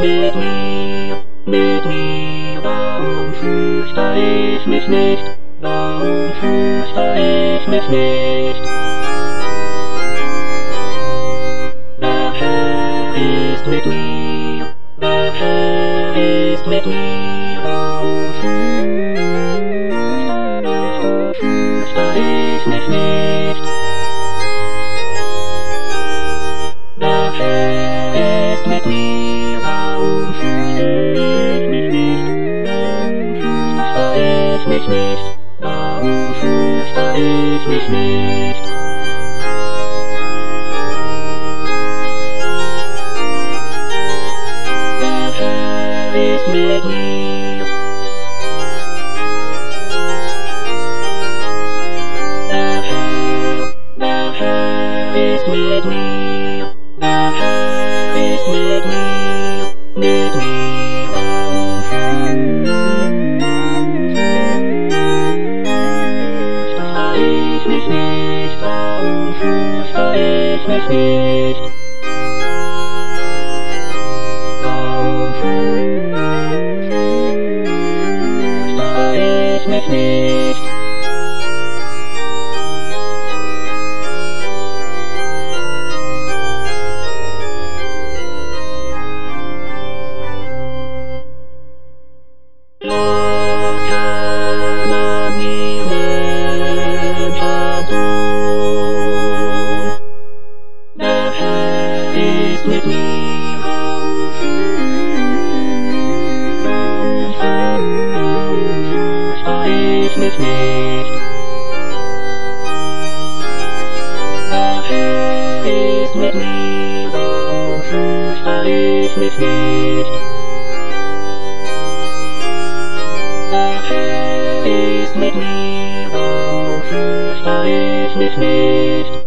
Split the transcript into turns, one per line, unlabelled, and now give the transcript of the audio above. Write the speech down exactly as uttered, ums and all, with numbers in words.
mit mir, mit mir. Warum fürchte ich mich nicht? Warum fürchte ich mich nicht? Der Herr ist mit mir, der Herr ist mit mir. Warum fürchte, fürchte ich mich nicht? Der Herr ist mit mir, warum fürchte ich mich nicht? Warum fürchte ich mich nicht? Warum fürchte ich mich nicht? Der Herr ist mit mir. Der Herr, der Herr ist mit mir. Der Herr ist mit mir, mit mir. Warum fürchte ich mich nicht? Warum fürchte ich mich nicht? Warum fürchte ich mich nicht? Was kann man mir Menschen tun? Der Herr ist mit mir. Warum fürchte ich mich nicht? Der Herr ist mit mir. Warum fürchte ich mich nicht? Der Herr ist mit mir, warum fürchte ich mich nicht?